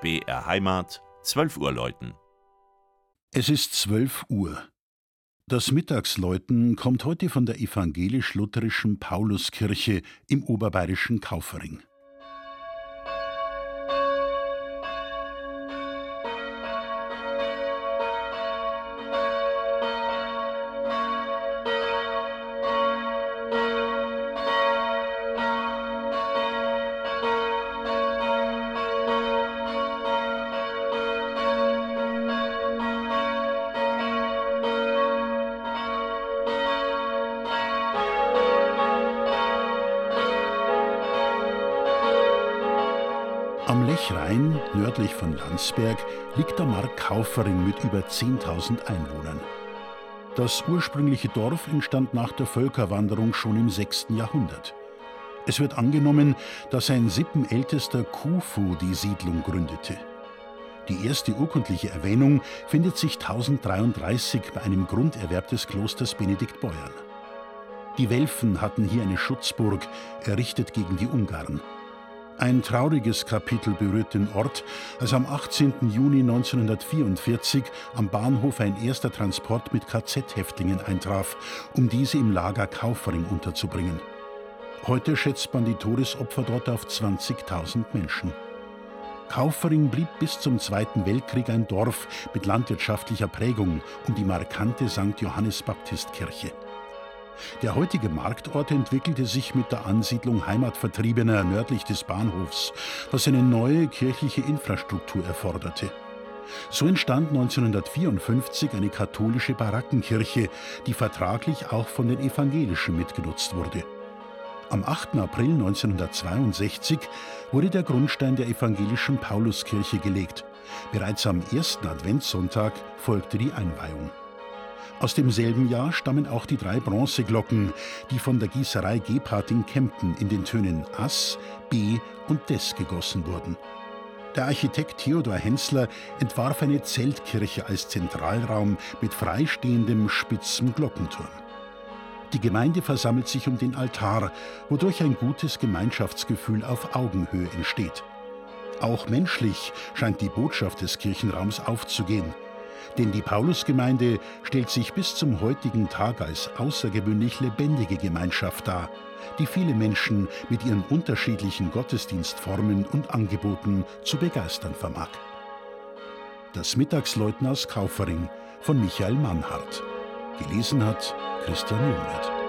BR Heimat, 12 Uhr läuten. Es ist 12 Uhr. Das Mittagsläuten kommt heute von der evangelisch-lutherischen Pauluskirche im oberbayerischen Kaufering. Am Lechrhein, nördlich von Landsberg, liegt der Mark Kaufering mit über 10.000 Einwohnern. Das ursprüngliche Dorf entstand nach der Völkerwanderung schon im 6. Jahrhundert. Es wird angenommen, dass ein sippenältester Khufu die Siedlung gründete. Die erste urkundliche Erwähnung findet sich 1033 bei einem Grunderwerb des Klosters Benediktbeuern. Die Welfen hatten hier eine Schutzburg, errichtet gegen die Ungarn. Ein trauriges Kapitel berührt den Ort, als am 18. Juni 1944 am Bahnhof ein erster Transport mit KZ-Häftlingen eintraf, um diese im Lager Kaufering unterzubringen. Heute schätzt man die Todesopfer dort auf 20.000 Menschen. Kaufering blieb bis zum Zweiten Weltkrieg ein Dorf mit landwirtschaftlicher Prägung um die markante St. Johannes-Baptist-Kirche. Der heutige Marktort entwickelte sich mit der Ansiedlung Heimatvertriebener nördlich des Bahnhofs, was eine neue kirchliche Infrastruktur erforderte. So entstand 1954 eine katholische Barackenkirche, die vertraglich auch von den Evangelischen mitgenutzt wurde. Am 8. April 1962 wurde der Grundstein der evangelischen Pauluskirche gelegt. Bereits am 1. Adventssonntag folgte die Einweihung. Aus demselben Jahr stammen auch die 3 Bronzeglocken, die von der Gießerei Gebhardt in Kempten in den Tönen Ass, B und Des gegossen wurden. Der Architekt Theodor Hensler entwarf eine Zeltkirche als Zentralraum mit freistehendem, spitzem Glockenturm. Die Gemeinde versammelt sich um den Altar, wodurch ein gutes Gemeinschaftsgefühl auf Augenhöhe entsteht. Auch menschlich scheint die Botschaft des Kirchenraums aufzugehen. Denn die Paulusgemeinde stellt sich bis zum heutigen Tag als außergewöhnlich lebendige Gemeinschaft dar, die viele Menschen mit ihren unterschiedlichen Gottesdienstformen und Angeboten zu begeistern vermag. Das Mittagsläuten aus Kaufering von Michael Mannhardt. Gelesen hat Christian Jungwirth.